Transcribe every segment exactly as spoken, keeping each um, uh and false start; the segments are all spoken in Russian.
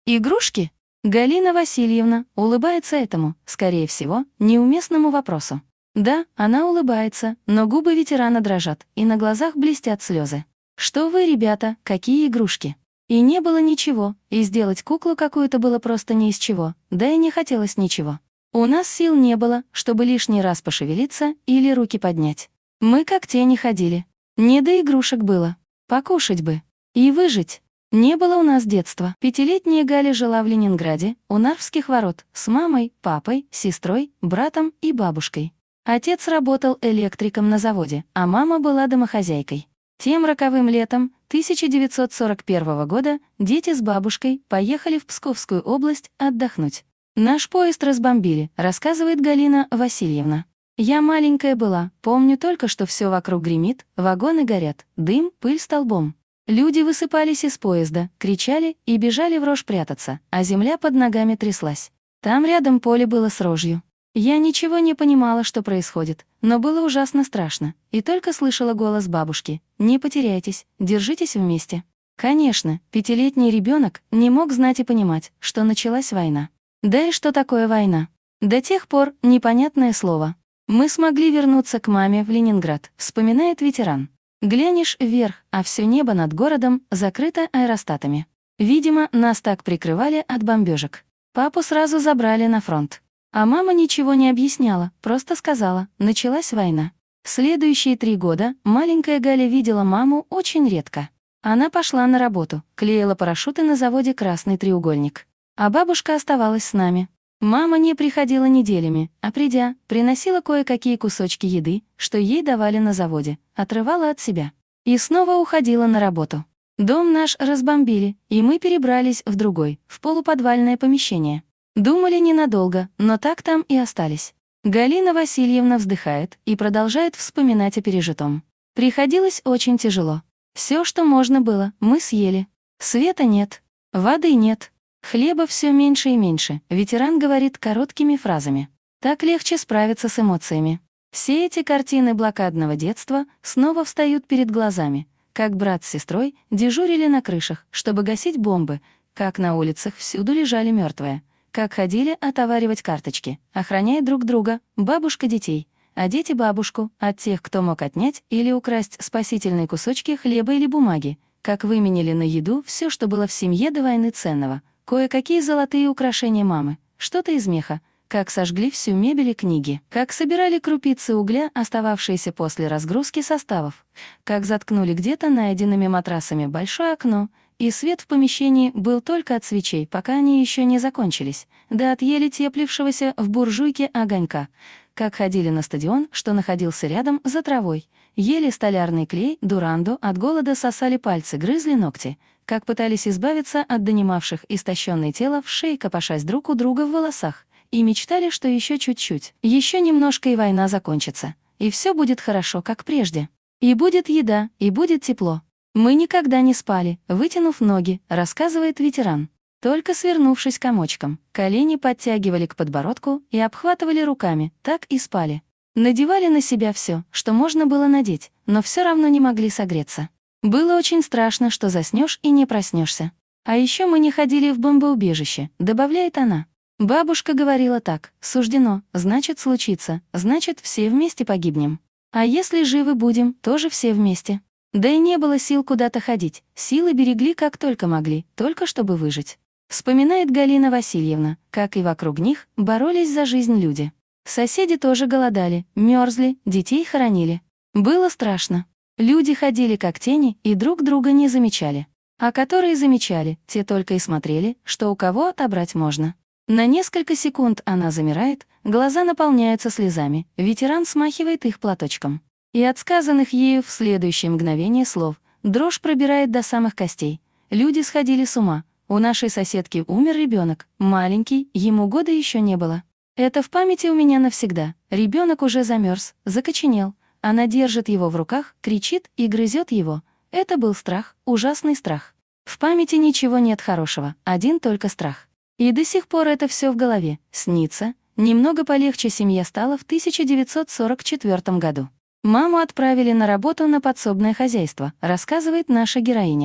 Игрушки? Галина Васильевна улыбается этому, скорее всего, неуместному вопросу. Да, она улыбается, но губы ветерана дрожат, и на глазах блестят слезы. Что вы, ребята, какие игрушки? И не было ничего, и сделать куклу какую-то было просто не из чего, да и не хотелось ничего. У нас сил не было, чтобы лишний раз пошевелиться или руки поднять. Мы как тени ходили. Не до игрушек было. Покушать бы. И выжить. Не было у нас детства. Пятилетняя Галя жила в Ленинграде, у Нарвских ворот, с мамой, папой, сестрой, братом и бабушкой. Отец работал электриком на заводе, а мама была домохозяйкой. Тем роковым летом тысяча девятьсот сорок первого года дети с бабушкой поехали в Псковскую область отдохнуть. «Наш поезд разбомбили», — рассказывает Галина Васильевна. «Я маленькая была, помню только, что все вокруг гремит, вагоны горят, дым, пыль столбом. Люди высыпались из поезда, кричали и бежали в рожь прятаться, а земля под ногами тряслась. Там рядом поле было с рожью. Я ничего не понимала, что происходит, но было ужасно страшно, и только слышала голос бабушки: «Не потеряйтесь, держитесь вместе». Конечно, пятилетний ребенок не мог знать и понимать, что началась война. Да и что такое война? До тех пор непонятное слово. «Мы смогли вернуться к маме в Ленинград», — вспоминает ветеран. «Глянешь вверх, а все небо над городом закрыто аэростатами. Видимо, нас так прикрывали от бомбежек. Папу сразу забрали на фронт. А мама ничего не объясняла, просто сказала: началась война». Следующие три года маленькая Галя видела маму очень редко. Она пошла на работу, клеила парашюты на заводе «Красный треугольник». А бабушка оставалась с нами. Мама не приходила неделями, а придя, приносила кое-какие кусочки еды, что ей давали на заводе, отрывала от себя. И снова уходила на работу. Дом наш разбомбили, и мы перебрались в другой, в полуподвальное помещение. Думали ненадолго, но так там и остались. Галина Васильевна вздыхает и продолжает вспоминать о пережитом. Приходилось очень тяжело. Все, что можно было, мы съели. Света нет, воды нет. Хлеба все меньше и меньше, ветеран говорит короткими фразами. Так легче справиться с эмоциями. Все эти картины блокадного детства снова встают перед глазами, как брат с сестрой дежурили на крышах, чтобы гасить бомбы, как на улицах всюду лежали мертвые, как ходили отоваривать карточки, охраняя друг друга, бабушка детей, а дети бабушку от тех, кто мог отнять или украсть спасительные кусочки хлеба или бумаги, как выменили на еду все, что было в семье до войны ценного. Кое-какие золотые украшения мамы, что-то из меха, как сожгли всю мебель и книги, как собирали крупицы угля, остававшиеся после разгрузки составов, как заткнули где-то найденными матрасами большое окно, и свет в помещении был только от свечей, пока они еще не закончились, да от еле теплившегося в буржуйке огонька, как ходили на стадион, что находился рядом, за травой, ели столярный клей, дуранду, от голода сосали пальцы, грызли ногти, как пытались избавиться от донимавших истощенное тело в шее, копошась друг у друга в волосах, и мечтали, что еще чуть-чуть, еще немножко и война закончится, и все будет хорошо, как прежде. И будет еда, и будет тепло. Мы никогда не спали, вытянув ноги, рассказывает ветеран. Только свернувшись комочком, колени подтягивали к подбородку и обхватывали руками, так и спали. Надевали на себя все, что можно было надеть, но все равно не могли согреться. Было очень страшно, что заснешь и не проснешься. А еще мы не ходили в бомбоубежище, добавляет она. Бабушка говорила так: суждено, значит случится, значит все вместе погибнем. А если живы будем, тоже все вместе. Да и не было сил куда-то ходить, силы берегли как только могли, только чтобы выжить. Вспоминает Галина Васильевна, как и вокруг них боролись за жизнь люди. Соседи тоже голодали, мерзли, детей хоронили. Было страшно. Люди ходили как тени и друг друга не замечали. А которые замечали, те только и смотрели, что у кого отобрать можно. На несколько секунд она замирает, глаза наполняются слезами, ветеран смахивает их платочком. И от сказанных ею в следующее мгновение слов дрожь пробирает до самых костей. Люди сходили с ума. У нашей соседки умер ребенок, маленький, ему года еще не было. Это в памяти у меня навсегда. Ребенок уже замерз, закоченел. Она держит его в руках, кричит и грызет его. Это был страх, ужасный страх. В памяти ничего нет хорошего, один только страх. И до сих пор это все в голове, снится. Немного полегче семья стала в тысяча девятьсот сорок четвёртом году. Маму отправили на работу на подсобное хозяйство, рассказывает наша героиня.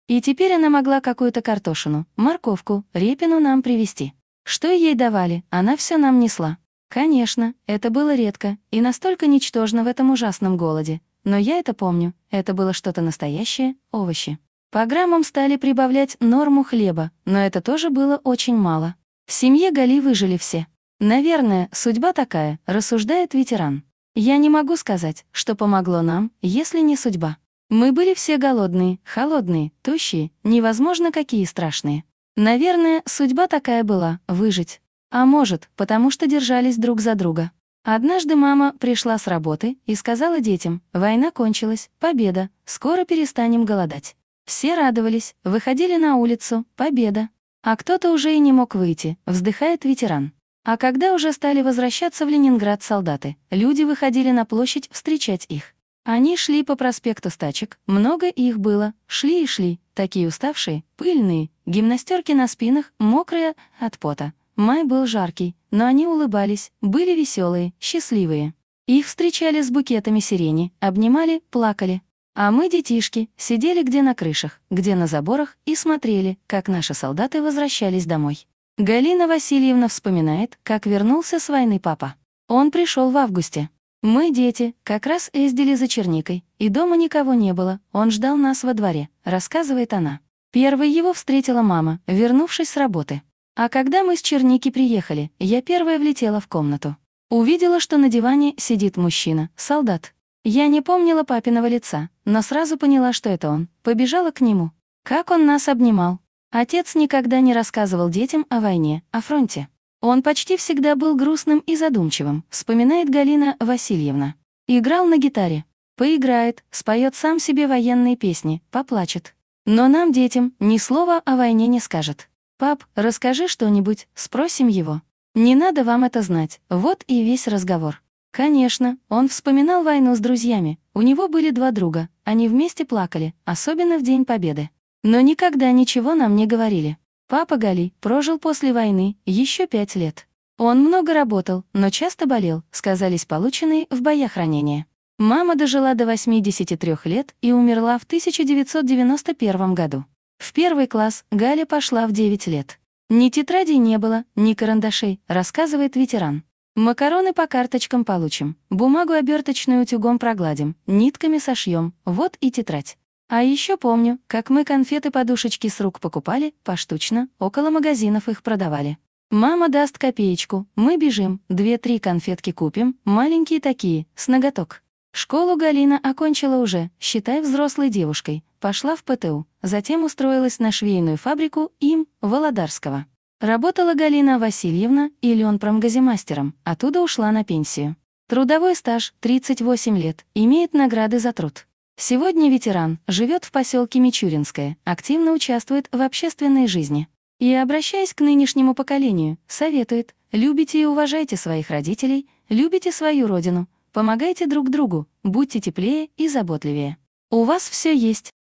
И теперь она могла какую-то картошину, морковку, репину нам привезти. Что ей давали, она все нам несла. Конечно, это было редко и настолько ничтожно в этом ужасном голоде, но я это помню, это было что-то настоящее, овощи. По граммам стали прибавлять норму хлеба, но это тоже было очень мало. В семье Гали выжили все. Наверное, судьба такая, рассуждает ветеран. Я не могу сказать, что помогло нам, если не судьба. Мы были все голодные, холодные, тощие, невозможно какие страшные. Наверное, судьба такая была — выжить. А может, потому что держались друг за друга. Однажды мама пришла с работы и сказала детям: «Война кончилась, победа, скоро перестанем голодать». Все радовались, выходили на улицу, победа. А кто-то уже и не мог выйти, вздыхает ветеран. А когда уже стали возвращаться в Ленинград солдаты, люди выходили на площадь встречать их. Они шли по проспекту Стачек, много их было, шли и шли, такие уставшие, пыльные, гимнастерки на спинах, мокрые от пота. Май был жаркий, но они улыбались, были веселые, счастливые. Их встречали с букетами сирени, обнимали, плакали. А мы, детишки, сидели где на крышах, где на заборах и смотрели, как наши солдаты возвращались домой. Галина Васильевна вспоминает, как вернулся с войны папа. Он пришел в августе. Мы, дети, как раз ездили за черникой, и дома никого не было, он ждал нас во дворе, рассказывает она. Первой его встретила мама, вернувшись с работы. А когда мы с черники приехали, я первая влетела в комнату. Увидела, что на диване сидит мужчина, солдат. Я не помнила папиного лица, но сразу поняла, что это он, побежала к нему. Как он нас обнимал. Отец никогда не рассказывал детям о войне, о фронте. Он почти всегда был грустным и задумчивым, вспоминает Галина Васильевна. Играл на гитаре. Поиграет, споет сам себе военные песни, поплачет. Но нам, детям, ни слова о войне не скажет. «Пап, расскажи что-нибудь», — спросим его. «Не надо вам это знать», вот и весь разговор. Конечно, он вспоминал войну с друзьями, у него были два друга, они вместе плакали, особенно в День Победы. Но никогда ничего нам не говорили. Папа Гали прожил после войны еще пять лет. Он много работал, но часто болел, сказались полученные в боях ранения. Мама дожила до восьмидесяти трёх лет и умерла в тысяча девятьсот девяносто первом году. В первый класс Галя пошла в девять лет. Ни тетрадей не было, ни карандашей, рассказывает ветеран. Макароны по карточкам получим, бумагу оберточную утюгом прогладим, нитками сошьем, вот и тетрадь. А еще помню, как мы конфеты-подушечки с рук покупали, поштучно, около магазинов их продавали. Мама даст копеечку, мы бежим, две-три конфетки купим, маленькие такие, с ноготок. Школу Галина окончила уже, считай взрослой девушкой, пошла в ПТУ, затем устроилась на швейную фабрику им, Володарского. Работала Галина Васильевна иллёнпромгаземастером, оттуда ушла на пенсию. Трудовой стаж — тридцать восемь лет, имеет награды за труд. Сегодня ветеран, живет в поселке Мичуринское, активно участвует в общественной жизни. И, обращаясь к нынешнему поколению, советует: любите и уважайте своих родителей, любите свою родину, помогайте друг другу, будьте теплее и заботливее. У вас все есть,